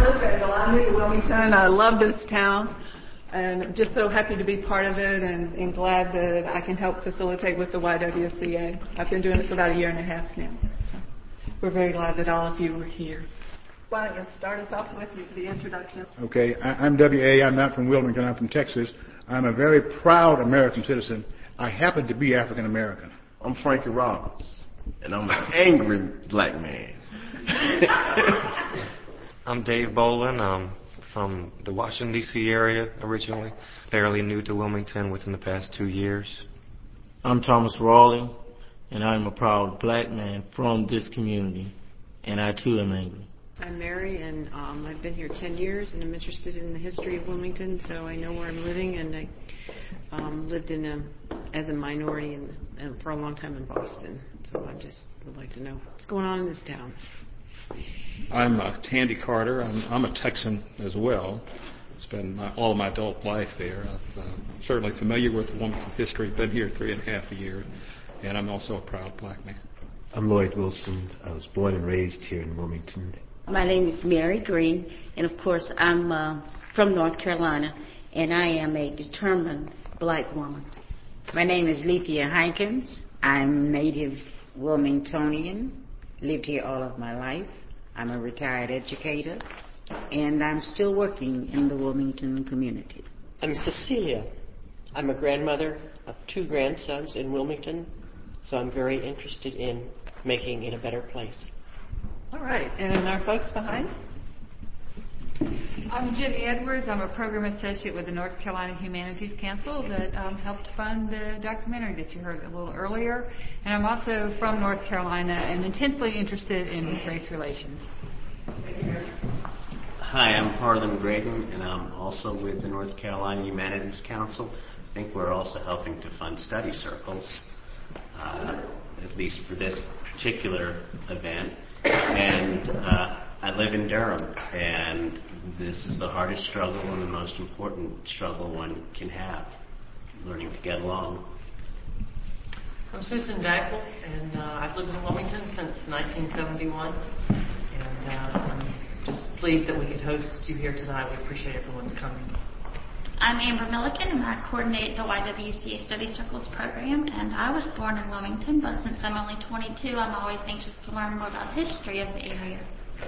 Liz Randall. I'm new to Wilmington. I love this town and just so happy to be part of it and glad that I can help facilitate with the YWCA. I've been doing it for about 1.5 years now. So we're very glad that all of you were here. Why don't you start us off with the introduction? Okay, I'm W.A. I'm not from Wilmington. I'm from Texas. I'm a very proud American citizen. I happen to be African American. I'm Frankie Roberts, and I'm an angry black man. I'm Dave Bolin. I'm from the Washington, D.C. area originally, fairly new to Wilmington within the past 2 years. I'm Thomas Rawley, and I'm a proud black man from this community, and I too am angry. I'm Mary, and I've been here 10 years, and I'm interested in the history of Wilmington, so I know where I'm living, and I lived as a minority for a long time in Boston, so I just would like to know what's going on in this town. I'm Tandy Carter. I'm a Texan as well. Spent all of my adult life there. I'm certainly familiar with Wilmington history. Been here 3.5 years, and I'm also a proud black man. I'm Lloyd Wilson. I was born and raised here in Wilmington. My name is Mary Green, and of course I'm from North Carolina, and I am a determined black woman. My name is Lethea Hankins. I'm native Wilmingtonian, lived here all of my life. I'm a retired educator, and I'm still working in the Wilmington community. I'm Cecilia. I'm a grandmother of 2 grandsons in Wilmington, so I'm very interested in making it a better place. All right, and our folks behind? I'm Jenny Edwards. I'm a program associate with the North Carolina Humanities Council that helped fund the documentary that you heard a little earlier. And I'm also from North Carolina and intensely interested in race relations. Hi, I'm Harlan Graydon, and I'm also with the North Carolina Humanities Council. I think we're also helping to fund study circles, at least for this particular event. And I live in Durham, and this is the hardest struggle and the most important struggle one can have, learning to get along. I'm Susan Dackel, and I've lived in Wilmington since 1971, and I'm just pleased that we could host you here tonight. We appreciate everyone's coming. I'm Amber Milliken, and I coordinate the YWCA Study Circles program, and I was born in Wilmington, but since I'm only 22, I'm always anxious to learn more about the history of the area.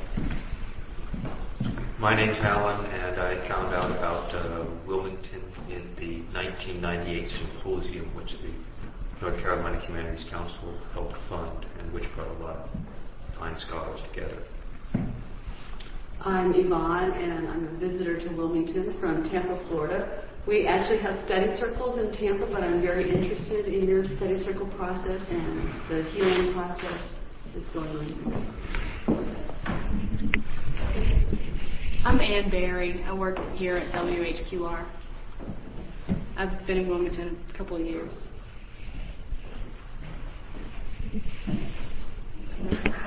My name's Alan, and I found out about Wilmington in the 1998 symposium, which the North Carolina Humanities Council helped fund, and which brought a lot of fine scholars together. I'm Yvonne, and I'm a visitor to Wilmington from Tampa, Florida. We actually have study circles in Tampa, but I'm very interested in your study circle process and the healing process that's going on. I'm Ann Berry. I work here at WHQR. I've been in Wilmington a couple of years.